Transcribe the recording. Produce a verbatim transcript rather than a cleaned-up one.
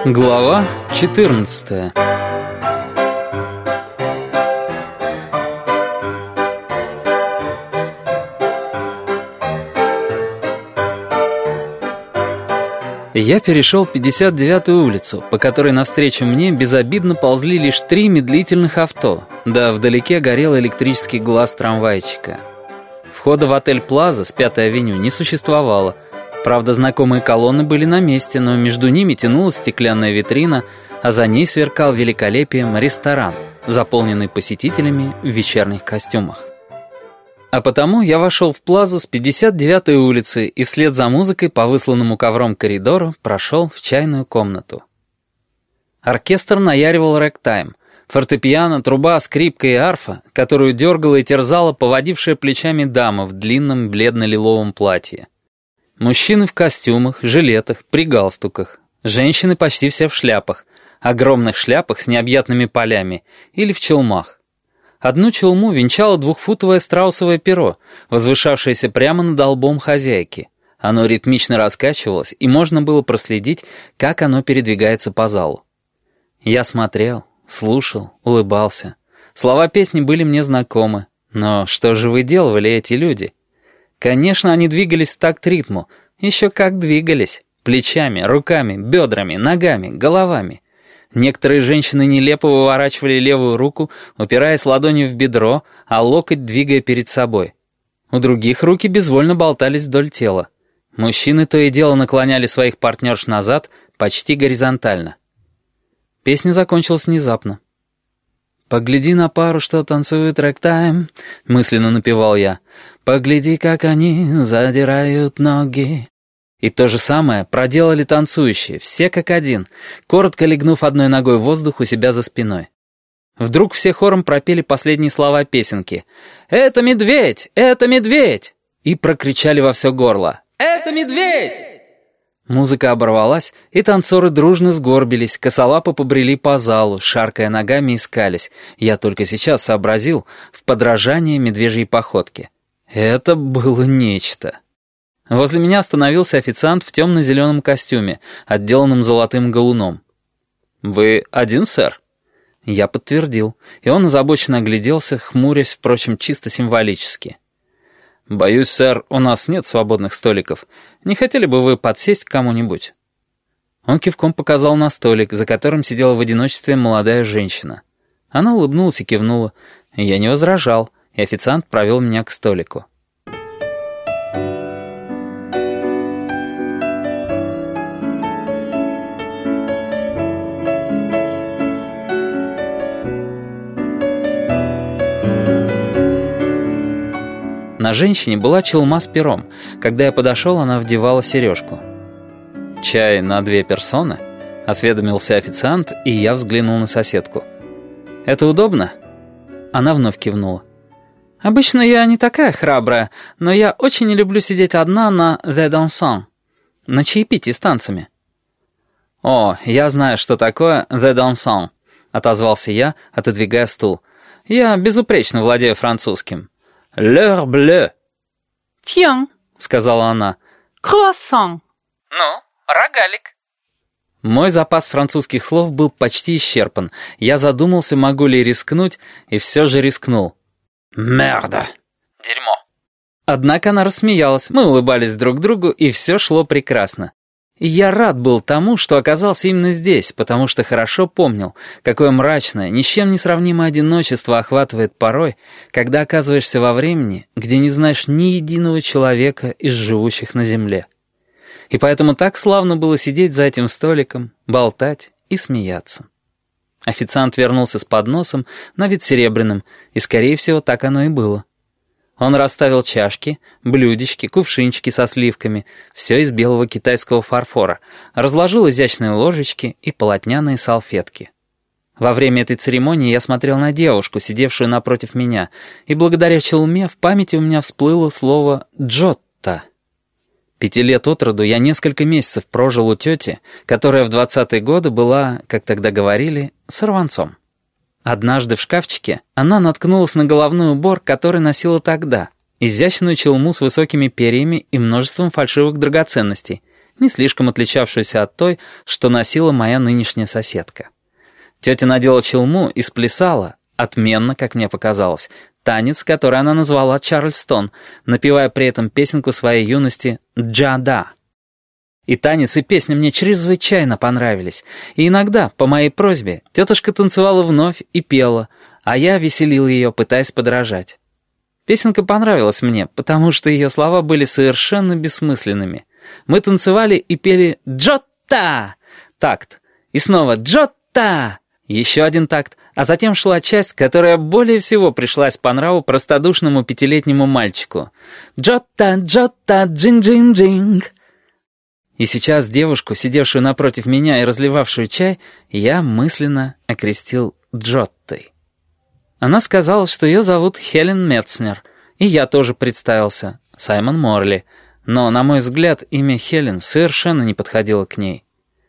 Глава четырнадцатая. Я перешел пятьдесят девятую улицу, по которой навстречу мне безобидно ползли лишь три медлительных авто, да вдалеке горел электрический глаз трамвайчика. Входа в отель «Плаза» с Пятой авеню не существовало. Правда, знакомые колонны были на месте, но между ними тянулась стеклянная витрина, а за ней сверкал великолепием ресторан, заполненный посетителями в вечерних костюмах. А потому я вошел в «Плазу» с пятьдесят девятой улицы и вслед за музыкой по высланному ковром коридору прошел в чайную комнату. Оркестр наяривал рэктайм. Фортепиано, труба, скрипка и арфа, которую дергала и терзала поводившая плечами дама в длинном бледно-лиловом платье. Мужчины в костюмах, жилетах, при галстуках. Женщины почти все в шляпах, огромных шляпах с необъятными полями или в челмах. Одну челму венчало двухфутовое страусовое перо, возвышавшееся прямо над лбом хозяйки. Оно ритмично раскачивалось, и можно было проследить, как оно передвигается по залу. Я смотрел, слушал, улыбался. Слова песни были мне знакомы. Но что же выделывали эти люди? Конечно, они двигались в такт ритму. Еще как двигались. Плечами, руками, бедрами, ногами, головами. Некоторые женщины нелепо выворачивали левую руку, упираясь ладонью в бедро, а локоть двигая перед собой. У других руки безвольно болтались вдоль тела. Мужчины то и дело наклоняли своих партнерш назад, почти горизонтально. Песня закончилась внезапно. «Погляди на пару, что танцует рэктайм», — мысленно напевал я. «Погляди, как они задирают ноги». И то же самое проделали танцующие, все как один, коротко легнув одной ногой в воздух у себя за спиной. Вдруг все хором пропели последние слова песенки. «Это медведь! Это медведь!» И прокричали во все горло. «Это медведь!» Музыка оборвалась, и танцоры дружно сгорбились, косолапо побрели по залу, шаркая ногами и скались. Я только сейчас сообразил в подражание медвежьей походке. Это было нечто. Возле меня остановился официант в темно-зеленом костюме, отделанном золотым галуном. «Вы один, сэр?» Я подтвердил, и он озабоченно огляделся, хмурясь, впрочем, чисто символически. «Боюсь, сэр, у нас нет свободных столиков. Не хотели бы вы подсесть к кому-нибудь?» Он кивком показал на столик, за которым сидела в одиночестве молодая женщина. Она улыбнулась и кивнула. Я не возражал, и официант провел меня к столику. На женщине была челма с пером. Когда я подошел, она вдевала сережку. «Чай на две персоны?» — осведомился официант, и я взглянул на соседку. «Это удобно?» Она вновь кивнула. «Обычно я не такая храбрая, но я очень не люблю сидеть одна на «The Dansant», на чаепитии с танцами». «О, я знаю, что такое «The Dansant», — отозвался я, отодвигая стул. «Я безупречно владею французским». «L'heure bleue». «Tiens», — сказала она. «Croissant». «Ну, рогалик». Мой запас французских слов был почти исчерпан. Я задумался, могу ли рискнуть, и все же рискнул. «Мерда». «Дерьмо». Однако она рассмеялась, мы улыбались друг другу, и все шло прекрасно. И я рад был тому, что оказался именно здесь, потому что хорошо помнил, какое мрачное, ни с чем не сравнимое одиночество охватывает порой, когда оказываешься во времени, где не знаешь ни единого человека из живущих на земле. И поэтому так славно было сидеть за этим столиком, болтать и смеяться. Официант вернулся с подносом, на вид серебряным, и, скорее всего, так оно и было. Он расставил чашки, блюдечки, кувшинчики со сливками, все из белого китайского фарфора, разложил изящные ложечки и полотняные салфетки. Во время этой церемонии я смотрел на девушку, сидевшую напротив меня, и благодаря челме в памяти у меня всплыло слово «джотта». Пяти лет от роду я несколько месяцев прожил у тети, которая в двадцатые годы была, как тогда говорили, сорванцом. Однажды в шкафчике она наткнулась на головной убор, который носила тогда, изящную челму с высокими перьями и множеством фальшивых драгоценностей, не слишком отличавшуюся от той, что носила моя нынешняя соседка. Тетя надела челму и сплясала, отменно, как мне показалось, танец, который она назвала «Чарльстон», напевая при этом песенку своей юности «Джада». И танец, и песня мне чрезвычайно понравились, и иногда, по моей просьбе, тетушка танцевала вновь и пела, а я веселил ее, пытаясь подражать. Песенка понравилась мне, потому что ее слова были совершенно бессмысленными. Мы танцевали и пели «Джотта» — такт, и снова «Джотта» — еще один такт, а затем шла часть, которая более всего пришлась по нраву простодушному пятилетнему мальчику. «Джотта, Джотта, джин-джин-джинг». И сейчас девушку, сидевшую напротив меня и разливавшую чай, я мысленно окрестил Джоттой. Она сказала, что ее зовут Хелен Метцнер, и я тоже представился, Саймон Морли, но, на мой взгляд, имя Хелен совершенно не подходило к ней.